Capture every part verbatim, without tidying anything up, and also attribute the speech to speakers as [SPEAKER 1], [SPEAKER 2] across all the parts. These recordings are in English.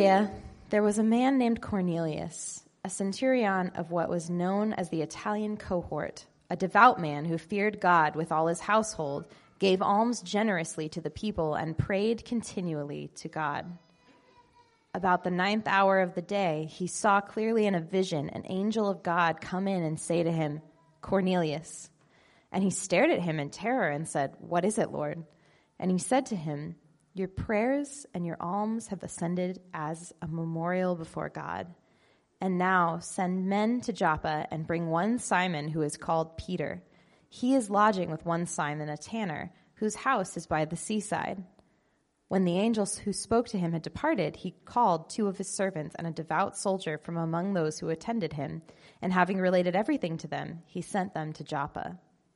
[SPEAKER 1] Caesarea, there was a man named Cornelius, a centurion of what was known as the Italian cohort, a devout man who feared God with all his household, gave alms generously to the people, and prayed continually to God. About the ninth hour of the day, he saw clearly in a vision an angel of God come in and say to him, "Cornelius." And he stared at him in terror and said, "What is it, Lord?" And he said to him, "Your prayers and your alms have ascended as a memorial before God. And now send men to Joppa and bring one Simon who is called Peter. He is lodging with one Simon, a tanner, whose house is by the seaside." When the angels who spoke to him had departed, he called two of his servants and a devout soldier from among those who attended him, and having related everything to them, he sent them to Joppa.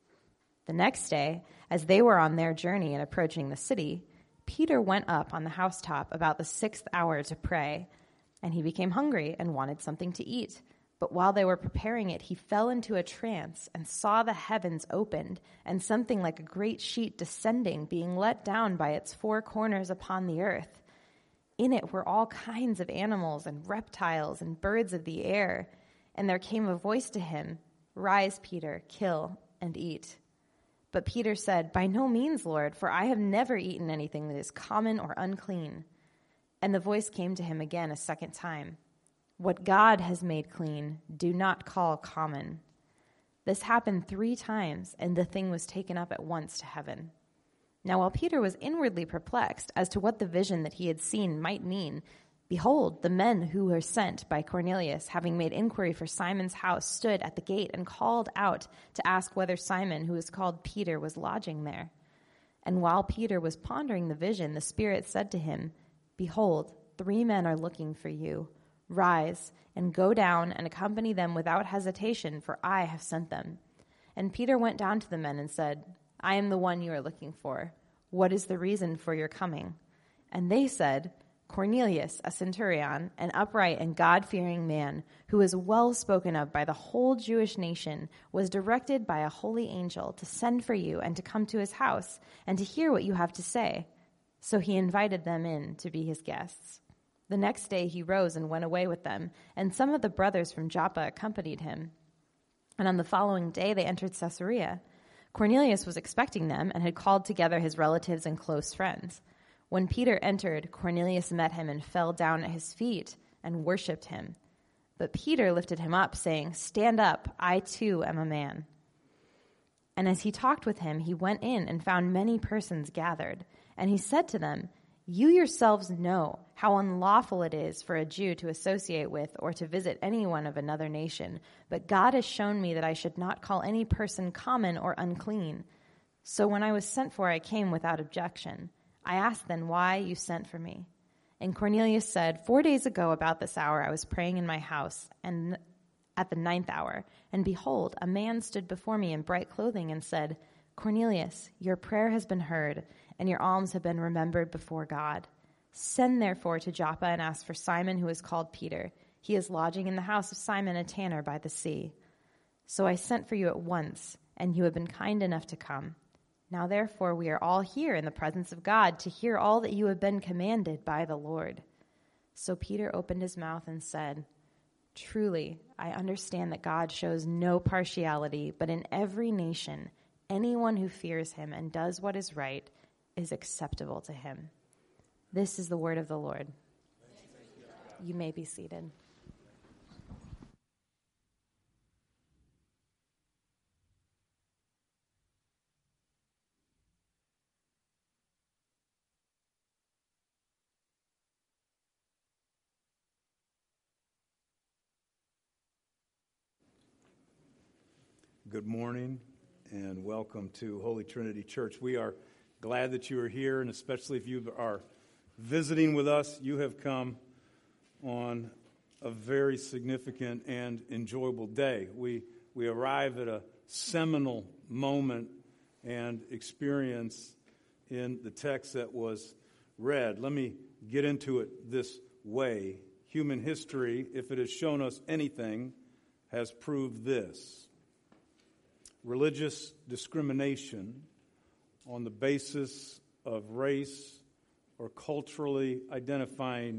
[SPEAKER 1] The next day, as they were on their journey and approaching the city, Peter went up on the housetop about the sixth hour to pray, and he became hungry and wanted something to eat. But while they were preparing it, he fell into a trance and saw the heavens opened and something like a great sheet descending, being let down by its four corners upon the earth. In it were all kinds of animals and reptiles and birds of the air. And there came a voice to him, "Rise, Peter, kill and eat." But Peter said, "By no means, Lord, for I have never eaten anything that is common or unclean." And the voice came to him again a second time, "What God has made clean, do not call common." This happened three times, and the thing was taken up at once to heaven. Now while Peter was inwardly perplexed as to what the vision that he had seen might mean, behold, the men who were sent by Cornelius, having made inquiry for Simon's house, stood at the gate and called out to ask whether Simon, who was called Peter, was lodging there. And while Peter was pondering the vision, the Spirit said to him, "Behold, three men are looking for you. Rise and go down and accompany them without hesitation, for I have sent them." And Peter went down to the men and said, "I am the one you are looking for. What is the reason for your coming?" And they said, "Cornelius, a centurion, an upright and God-fearing man, who is well spoken of by the whole Jewish nation, was directed by a holy angel to send for you and to come to his house and to hear what you have to say." So he invited them in to be his guests. The next day he rose and went away with them, and some of the brothers from Joppa accompanied him. And on the following day they entered Caesarea. Cornelius was expecting them and had called together his relatives and close friends. When Peter entered, Cornelius met him and fell down at his feet and worshipped him. But Peter lifted him up, saying, "Stand up, I too am a man." And as he talked with him, he went in and found many persons gathered. And he said to them, "You yourselves know how unlawful it is for a Jew to associate with or to visit anyone of another nation, but God has shown me that I should not call any person common or unclean. So when I was sent for, I came without objection. I asked then why you sent for me. And Cornelius said, Four days ago about this hour I was praying in my house, and at the ninth hour, and behold, a man stood before me in bright clothing and said, 'Cornelius, your prayer has been heard, and your alms have been remembered before God. Send therefore to Joppa and ask for Simon, who is called Peter. He is lodging in the house of Simon, a tanner by the sea.' So I sent for you at once, and you have been kind enough to come. Now therefore we are all here in the presence of God to hear all that you have been commanded by the Lord." So Peter opened his mouth and said, "Truly, I understand that God shows no partiality, but in every nation, anyone who fears him and does what is right is acceptable to him." This is the word of the Lord. You may be seated.
[SPEAKER 2] Good morning and welcome to Holy Trinity Church. We are glad that you are here, and especially if you are visiting with us, you have come on a very significant and enjoyable day. We we arrive at a seminal moment and experience in the text that was read. Let me get into it this way. Human history, if it has shown us anything, has proved this. Religious discrimination on the basis of race or culturally identifying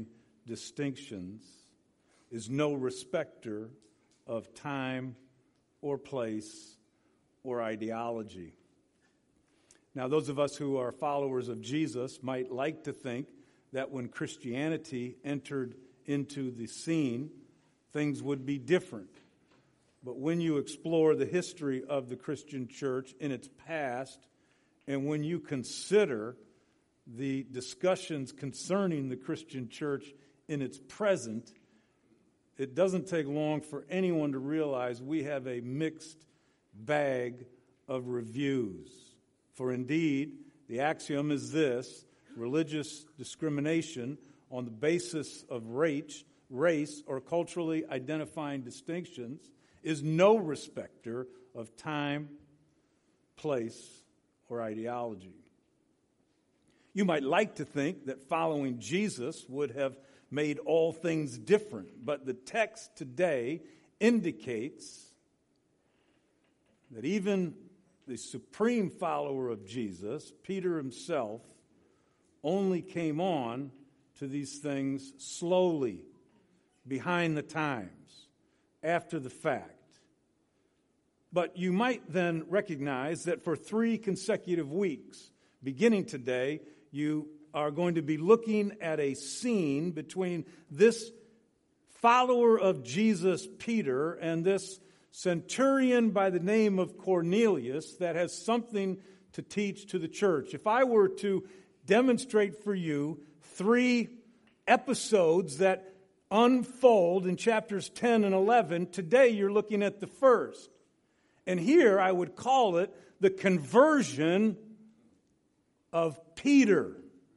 [SPEAKER 2] distinctions, is no respecter of time or place or ideology. Now, those of us who are followers of Jesus might like to think that when Christianity entered into the scene, things would be different. But when you explore the history of the Christian church in its past, and when you consider the discussions concerning the Christian church in its present, it doesn't take long for anyone to realize we have a mixed bag of reviews. For indeed, the axiom is this: religious discrimination on the basis of race, race or culturally identifying distinctions is no respecter of time, place, or ideology. You might like to think that following Jesus would have made all things different, but the text today indicates that even the supreme follower of Jesus, Peter himself, only came on to these things slowly, behind the times, after the fact. But you might then recognize that for three consecutive weeks, beginning today, you are going to be looking at a scene between this follower of Jesus, Peter, and this centurion by the name of Cornelius that has something to teach to the church. If I were to demonstrate for you three episodes that unfold in chapters ten and eleven, today you're looking at the first. And here I would call it the conversion of Peter.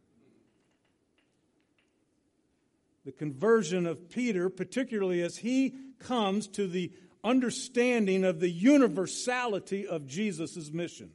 [SPEAKER 2] The conversion of Peter, particularly as he comes to the understanding of the universality of Jesus' mission.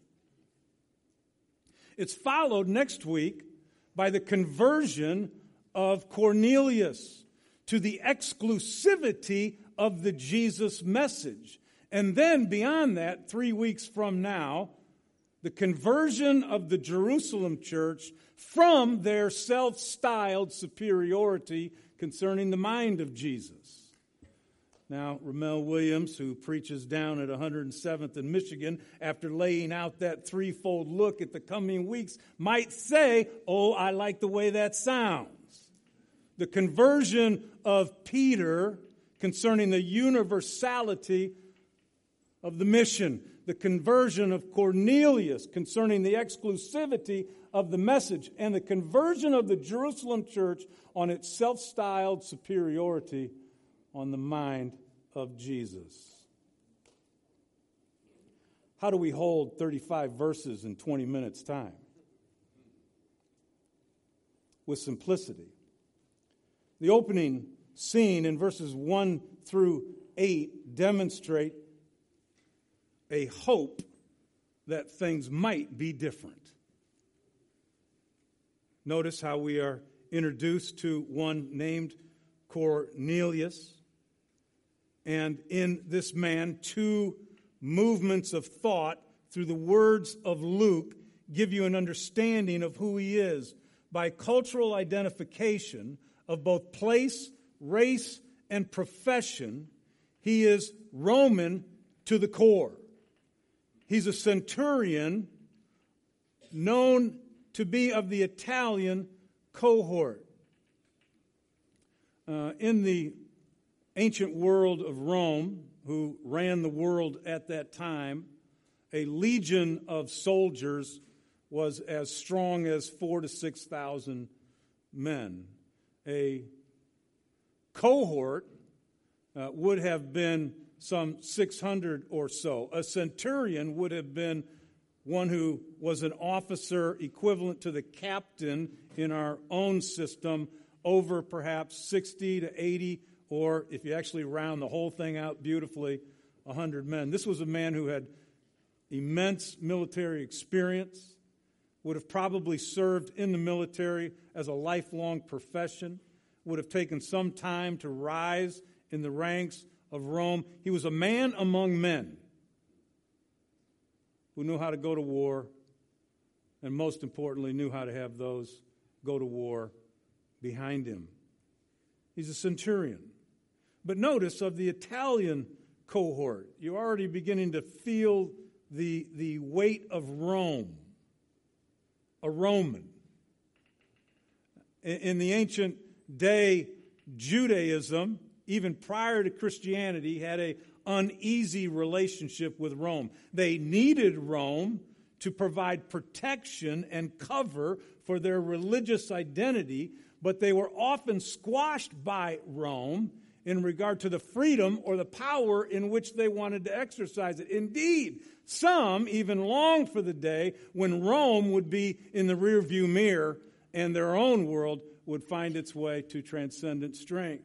[SPEAKER 2] It's followed next week by the conversion of Cornelius to the exclusivity of the Jesus message. And then beyond that, three weeks from now, the conversion of the Jerusalem church from their self-styled superiority concerning the mind of Jesus. Now, Ramel Williams, who preaches down at one hundred seventh in Michigan, after laying out that threefold look at the coming weeks, might say, oh, I like the way that sounds. The conversion of Peter concerning the universality of the mission. The conversion of Cornelius concerning the exclusivity of the message. And the conversion of the Jerusalem church on its self-styled superiority on the mind of Jesus. How do we hold thirty-five verses in twenty minutes' time? With simplicity. The opening scene in verses one through eight demonstrate a hope that things might be different. Notice how we are introduced to one named Cornelius. And in this man, two movements of thought through the words of Luke give you an understanding of who he is by cultural identification of both place, race, and profession. He is Roman to the core. He's a centurion known to be of the Italian cohort. Uh, in the ancient world of Rome, who ran the world at that time, a legion of soldiers was as strong as four to six thousand men. A cohort uh, would have been some six hundred or so. A centurion would have been one who was an officer equivalent to the captain in our own system, over perhaps sixty to eighty, or if you actually round the whole thing out beautifully, one hundred men. This was a man who had immense military experience, would have probably served in the military as a lifelong profession, would have taken some time to rise in the ranks of Rome. He was a man among men who knew how to go to war, and most importantly, knew how to have those go to war behind him. He's a centurion. But notice, of the Italian cohort, you're already beginning to feel the, the weight of Rome. A Roman. In, in the ancient day, Judaism, even prior to Christianity, had an uneasy relationship with Rome. They needed Rome to provide protection and cover for their religious identity, but they were often squashed by Rome in regard to the freedom or the power in which they wanted to exercise it. Indeed, some even longed for the day when Rome would be in the rearview mirror and their own world would find its way to transcendent strength.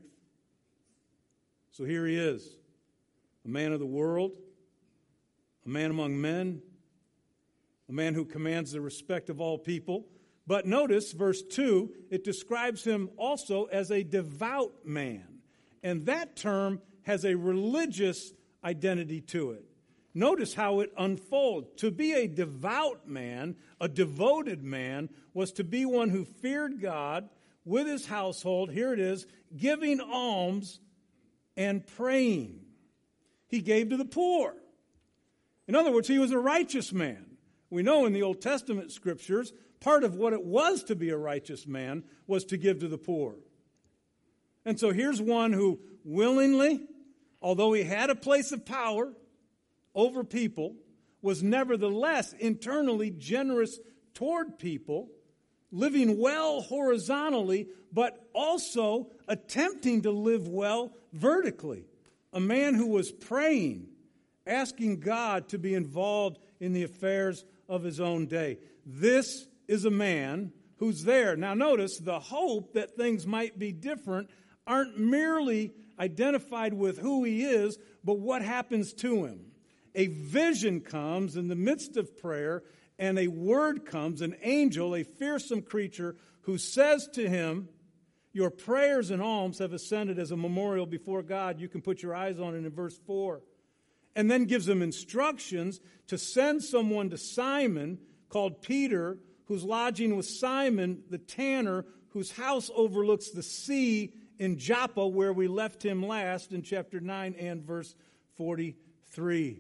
[SPEAKER 2] So here he is, a man of the world, a man among men, a man who commands the respect of all people. But notice, verse two, it describes him also as a devout man. And that term has a religious identity to it. Notice how it unfolds. To be a devout man, a devoted man, was to be one who feared God with his household. Here it is, giving alms and praying. He gave to the poor. In other words, he was a righteous man. We know in the Old Testament scriptures, part of what it was to be a righteous man was to give to the poor. And so here's one who willingly, although he had a place of power over people, was nevertheless internally generous toward people, living well horizontally, but also attempting to live well vertically. A man who was praying, asking God to be involved in the affairs of his own day. This is a man who's there. Now notice, the hope that things might be different aren't merely identified with who he is, but what happens to him. A vision comes in the midst of prayer, and a word comes, an angel, a fearsome creature, who says to him, your prayers and alms have ascended as a memorial before God. You can put your eyes on it in verse four. And then gives him instructions to send someone to Simon called Peter, who's lodging with Simon the tanner, whose house overlooks the sea in Joppa, where we left him last in chapter nine and verse forty-three.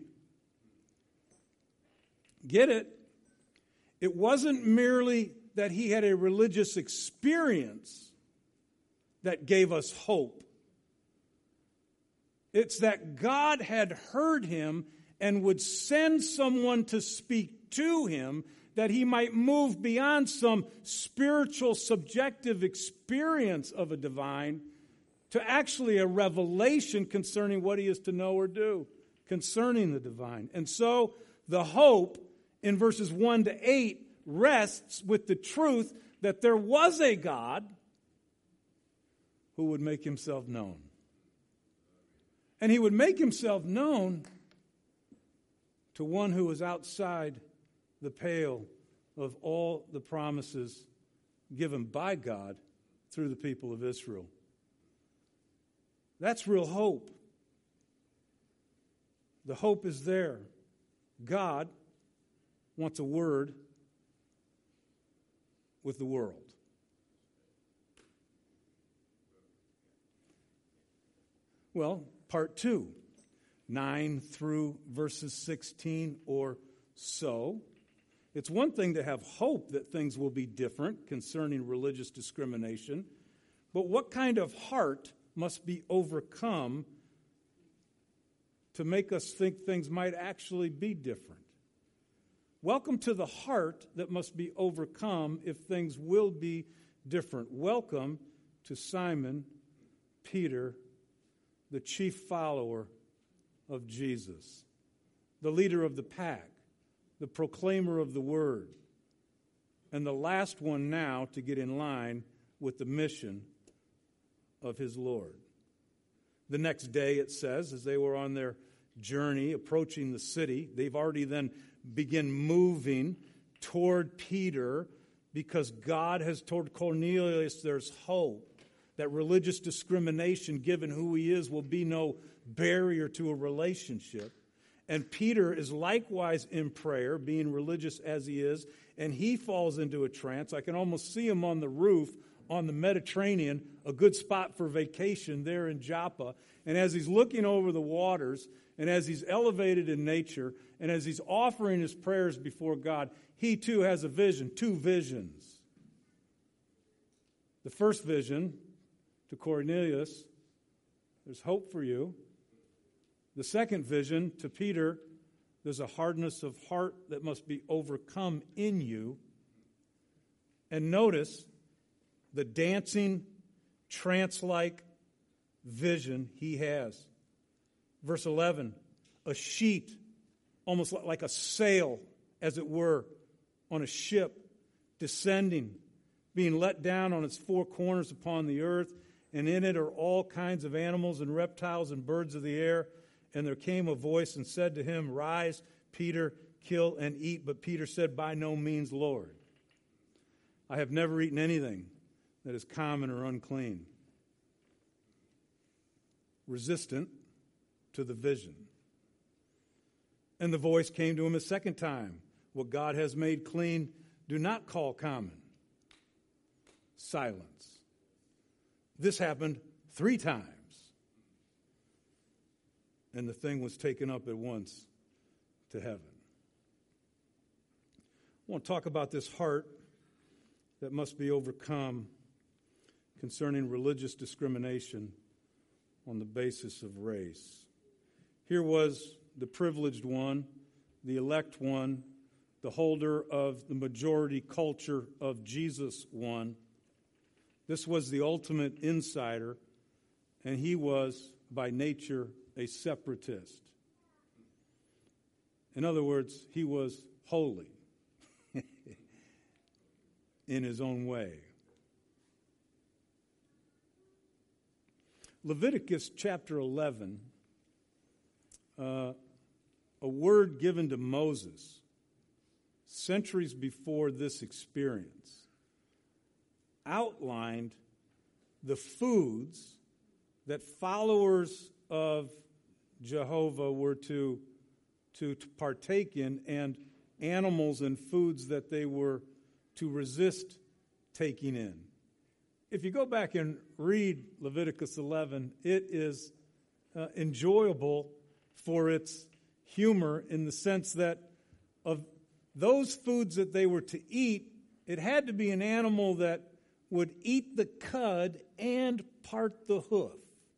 [SPEAKER 2] Get it? It wasn't merely that he had a religious experience that gave us hope. It's that God had heard him and would send someone to speak to him that he might move beyond some spiritual, subjective experience of a divine to actually a revelation concerning what he is to know or do concerning the divine. And so the hope in verses one to eight rests with the truth that there was a God who would make himself known. And he would make himself known to one who was outside the pale of all the promises given by God through the people of Israel. That's real hope. The hope is there. God wants a word with the world. Well, part two, nine through verses sixteen or so. It's one thing to have hope that things will be different concerning religious discrimination, but what kind of heart must be overcome to make us think things might actually be different? Welcome to the heart that must be overcome if things will be different. Welcome to Simon Peter, the chief follower of Jesus, the leader of the pack, the proclaimer of the word, and the last one now to get in line with the mission of his Lord. The next day, it says, as they were on their journey approaching the city, they've already then begin moving toward Peter because God has told Cornelius there's hope, that religious discrimination, given who he is, will be no barrier to a relationship. And Peter is likewise in prayer, being religious as he is, and he falls into a trance. I can almost see him on the roof on the Mediterranean, a good spot for vacation there in Joppa. And as he's looking over the waters, and as he's elevated in nature, and as he's offering his prayers before God, he too has a vision, two visions. The first vision to Cornelius, there's hope for you. The second vision to Peter, there's a hardness of heart that must be overcome in you. And notice the dancing, trance-like vision he has. Verse eleven, a sheet, almost like a sail, as it were, on a ship, descending, being let down on its four corners upon the earth, and in it are all kinds of animals and reptiles and birds of the air. And there came a voice and said to him, Rise, Peter, kill and eat. But Peter said, By no means, Lord. I have never eaten anything that is common or unclean. Resistant to the vision. And the voice came to him a second time. What God has made clean, do not call common. Silence. This happened three times. And the thing was taken up at once to heaven. I want to talk about this heart that must be overcome concerning religious discrimination on the basis of race. Here was the privileged one, the elect one, the holder of the majority culture of Jesus one. This was the ultimate insider, and he was by nature a separatist. In other words, he was holy in his own way. Leviticus chapter eleven, uh, a word given to Moses centuries before this experience, outlined the foods that followers of Jehovah were to, to, to partake in, and animals and foods that they were to resist taking in. If you go back and read Leviticus eleven, it is uh, enjoyable for its humor in the sense that of those foods that they were to eat, it had to be an animal that would eat the cud and part the hoof.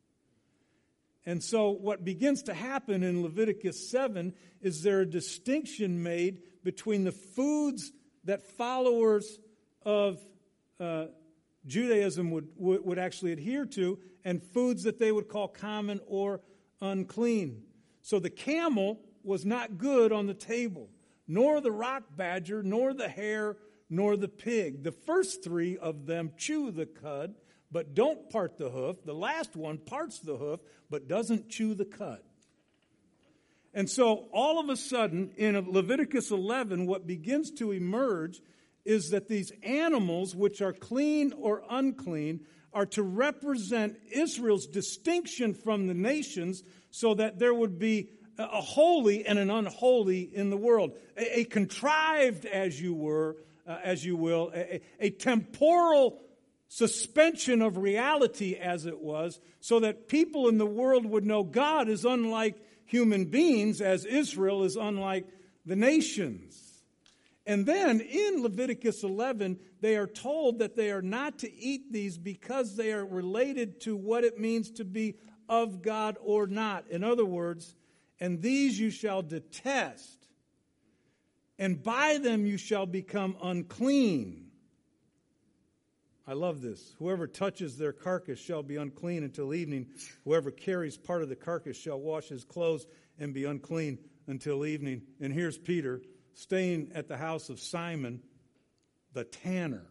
[SPEAKER 2] And so what begins to happen in Leviticus seven is there a distinction made between the foods that followers of uh, Judaism would, would, would actually adhere to and foods that they would call common or unclean. So the camel was not good on the table, nor the rock badger, nor the hare, nor the pig. The first three of them chew the cud, but don't part the hoof. The last one parts the hoof, but doesn't chew the cud. And so all of a sudden, in Leviticus eleven, what begins to emerge is that these animals, which are clean or unclean, are to represent Israel's distinction from the nations so that there would be a holy and an unholy in the world. A, a contrived, as you were, uh, as you will, a, a temporal suspension of reality, as it was, so that people in the world would know God is unlike human beings, as Israel is unlike the nations. And then in Leviticus eleven, they are told that they are not to eat these because they are related to what it means to be of God or not. In other words, and these you shall detest, and by them you shall become unclean. I love this. Whoever touches their carcass shall be unclean until evening. Whoever carries part of the carcass shall wash his clothes and be unclean until evening. And here's Peter staying at the house of Simon, the tanner,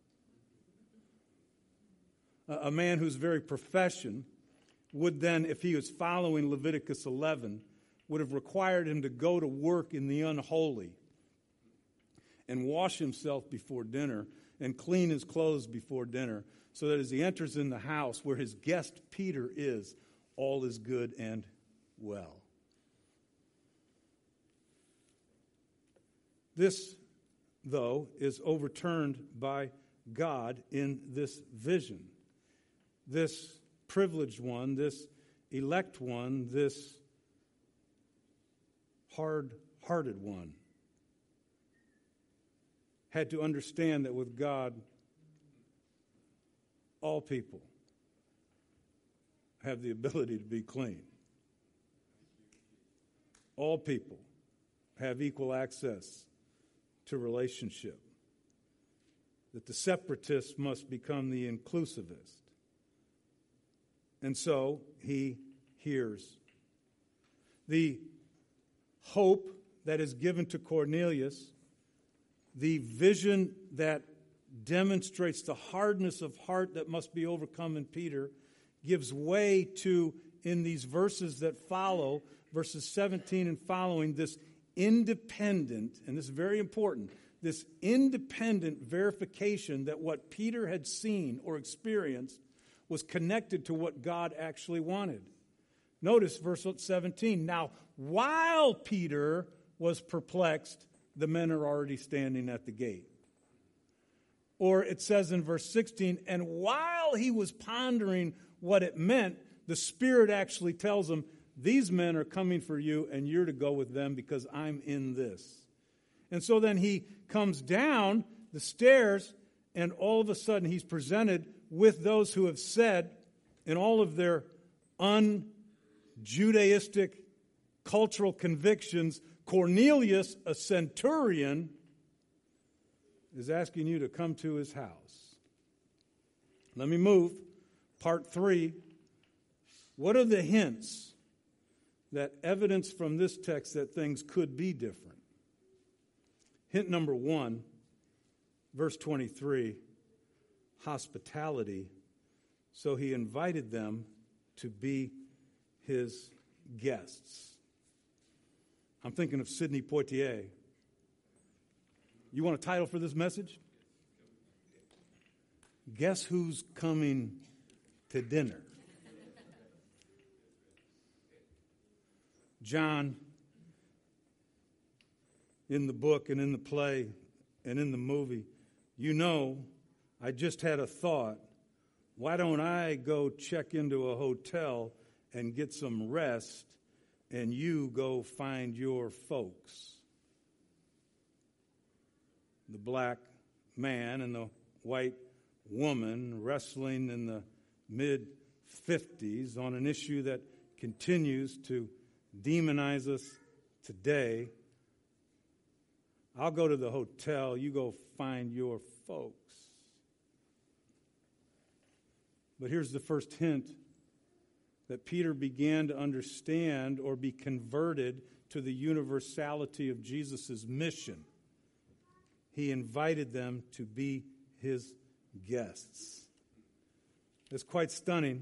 [SPEAKER 2] a man whose very profession would then, if he was following Leviticus eleven, would have required him to go to work in the unholy and wash himself before dinner and clean his clothes before dinner, so that as he enters in the house where his guest Peter is, all is good and well. This, though, is overturned by God in this vision. This privileged one, this elect one, this hard-hearted one had to understand that with God, all people have the ability to be clean. All people have equal access to relationship. That the separatist must become the inclusivist. And so he hears. The hope that is given to Cornelius, the vision that demonstrates the hardness of heart that must be overcome in Peter, gives way to, in these verses that follow, verses seventeen and following, this independent, and this is very important, this independent verification that what Peter had seen or experienced was connected to what God actually wanted. Notice verse seventeen. Now, while Peter was perplexed, the men are already standing at the gate. Or it says in verse sixteen, and while he was pondering what it meant, the Spirit actually tells him, these men are coming for you and you're to go with them because I'm in this. And so then he comes down the stairs and all of a sudden he's presented with those who have said in all of their un-Judaistic cultural convictions, Cornelius, a centurion, is asking you to come to his house. Let me move. Part three. What are the hints that evidence from this text that things could be different? Hint number one, verse twenty-three, hospitality. So he invited them to be his guests. I'm thinking of Sidney Poitier. You want a title for this message? Guess who's coming to dinner? John, in the book and in the play and in the movie, you know, I just had a thought. Why don't I go check into a hotel and get some rest and you go find your folks? The black man and the white woman wrestling in the mid-fifties on an issue that continues to demonize us today. I'll go to the hotel, you go find your folks. But here's the first hint that Peter began to understand or be converted to the universality of Jesus' mission. He invited them to be his guests. It's quite stunning.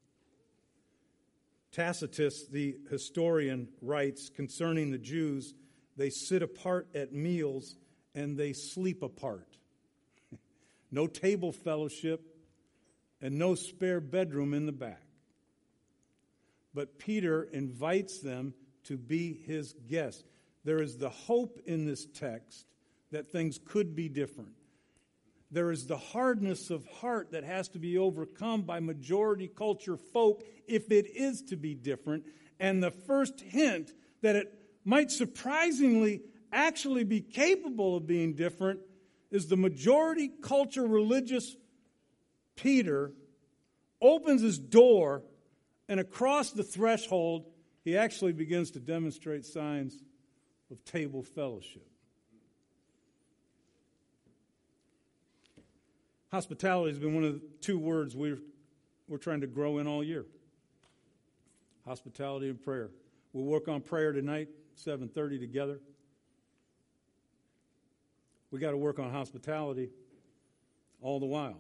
[SPEAKER 2] Tacitus, the historian, writes concerning the Jews, they sit apart at meals and they sleep apart. No table fellowship and no spare bedroom in the back. But Peter invites them to be his guests. There is the hope in this text that things could be different. There is the hardness of heart that has to be overcome by majority culture folk if it is to be different. And the first hint that it might surprisingly actually be capable of being different is the majority culture religious Peter opens his door, and across the threshold, he actually begins to demonstrate signs of table fellowship. Hospitality has been one of the two words we're, we're trying to grow in all year. Hospitality and prayer. We'll work on prayer tonight, seven thirty together. We got to work on hospitality all the while.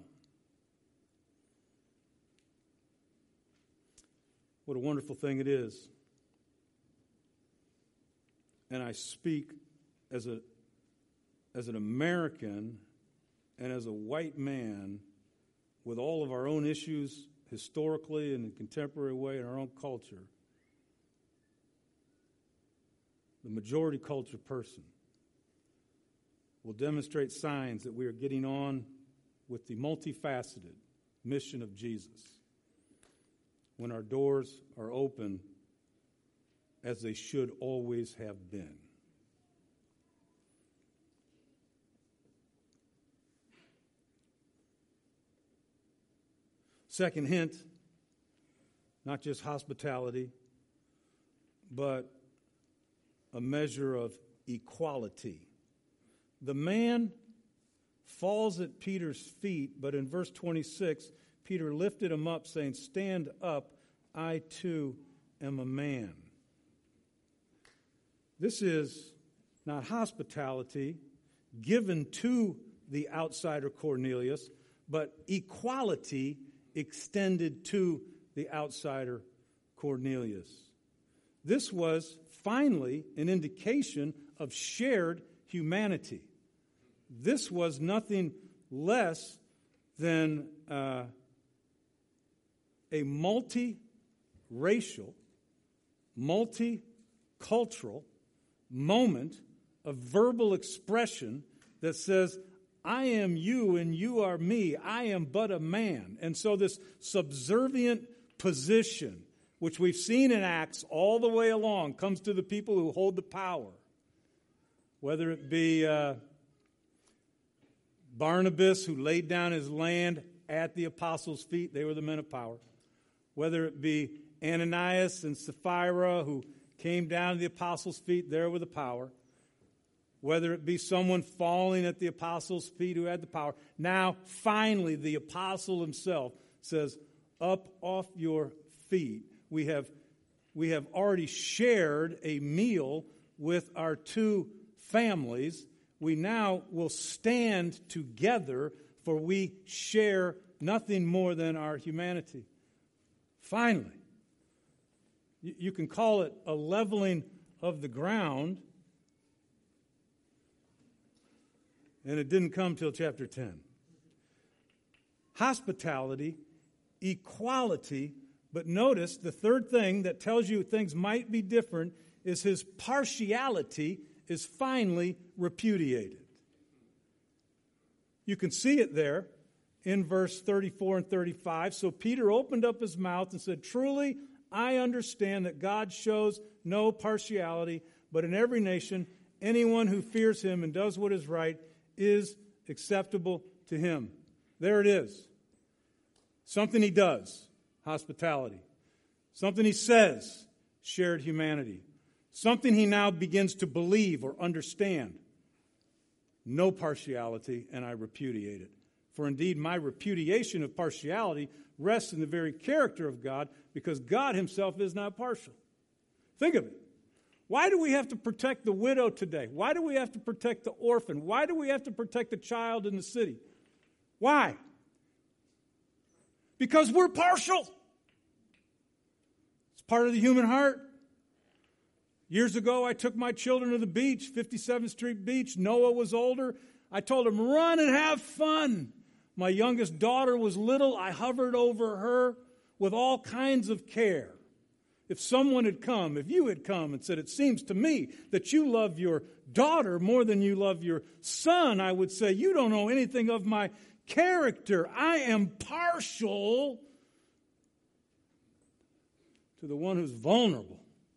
[SPEAKER 2] What a wonderful thing it is. And I speak as a as an American and as a white man with all of our own issues historically and in a contemporary way in our own culture. The majority culture person will demonstrate signs that we are getting on with the multifaceted mission of Jesus when our doors are open as they should always have been. Second hint, not just hospitality, but a measure of equality. The man falls at Peter's feet, but in verse twenty-six, Peter lifted him up, saying, "Stand up, I too am a man." This is not hospitality given to the outsider Cornelius, but equality extended to the outsider Cornelius. This was finally an indication of shared humanity. This was nothing less than uh, a multi-racial, multicultural moment of verbal expression that says, I am you and you are me. I am but a man. And so this subservient position, which we've seen in Acts all the way along, comes to the people who hold the power. Whether it be uh, Barnabas, who laid down his land at the apostles' feet. They were the men of power. Whether it be Ananias and Sapphira, who came down to the apostles' feet. There were the power. Whether it be someone falling at the apostles' feet who had the power. Now, finally, the apostle himself says, up off your feet. We have, we have already shared a meal with our two families. We now will stand together, for we share nothing more than our humanity. Finally, you, you can call it a leveling of the ground. And it didn't come till chapter ten. Hospitality, equality, but notice the third thing that tells you things might be different is his partiality is finally repudiated. You can see it there in verse thirty-four and thirty-five. So Peter opened up his mouth and said, "Truly, I understand that God shows no partiality, but in every nation, anyone who fears him and does what is right is acceptable to him." There it is. Something he does, hospitality. Something he says, shared humanity. Something he now begins to believe or understand. No partiality, and I repudiate it. For indeed, my repudiation of partiality rests in the very character of God, because God himself is not partial. Think of it. Why do we have to protect the widow today? Why do we have to protect the orphan? Why do we have to protect the child in the city? Why? Because we're partial. It's part of the human heart. Years ago, I took my children to the beach, fifty-seventh Street Beach. Noah was older. I told him, run and have fun. My youngest daughter was little. I hovered over her with all kinds of care. If someone had come, if you had come and said, it seems to me that you love your daughter more than you love your son, I would say, you don't know anything of my character. I am partial to the one who's vulnerable.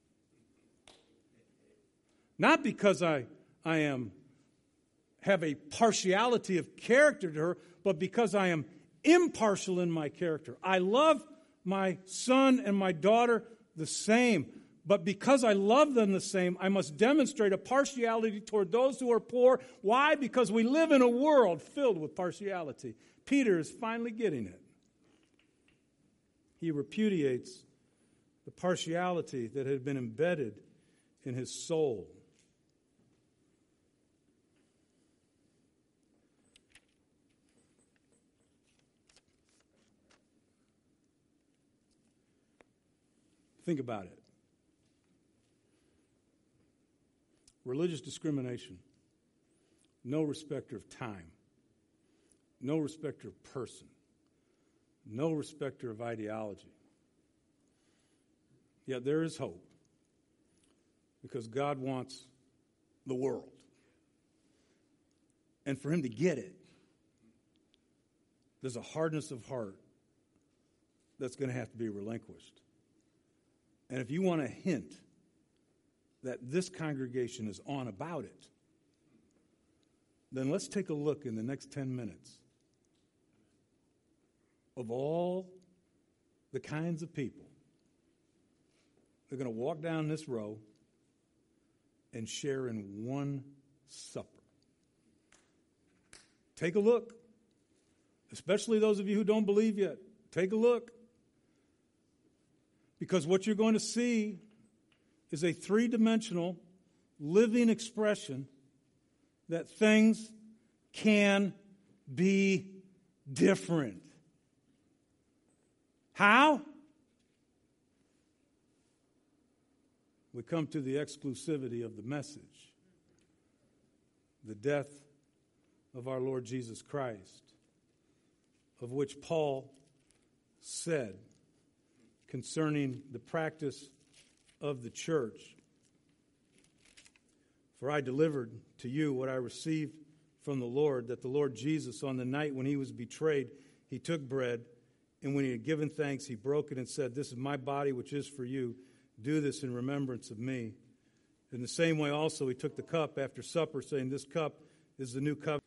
[SPEAKER 2] Not because I, I am have a partiality of character to her, but because I am impartial in my character. I love my son and my daughter the same. But because I love them the same, I must demonstrate a partiality toward those who are poor. Why? Because we live in a world filled with partiality. Peter is finally getting it. He repudiates the partiality that had been embedded in his soul. Think about it. Religious discrimination, no respecter of time, no respecter of person, no respecter of ideology. Yet there is hope, because God wants the world. And for him to get it, there's a hardness of heart that's going to have to be relinquished. And if you want a hint that this congregation is on about it, then let's take a look in the next ten minutes of all the kinds of people that are going to walk down this row and share in one supper. Take a look. Especially those of you who don't believe yet. Take a look. Because what you're going to see is a three-dimensional living expression that things can be different. How? We come to the exclusivity of the message. The death of our Lord Jesus Christ, of which Paul said concerning the practice of the church, "For I delivered to you what I received from the Lord, that the Lord Jesus, on the night when he was betrayed, he took bread, and when he had given thanks, he broke it and said, 'This is my body, which is for you. Do this in remembrance of me.' In the same way also he took the cup after supper, saying, 'This cup is the new covenant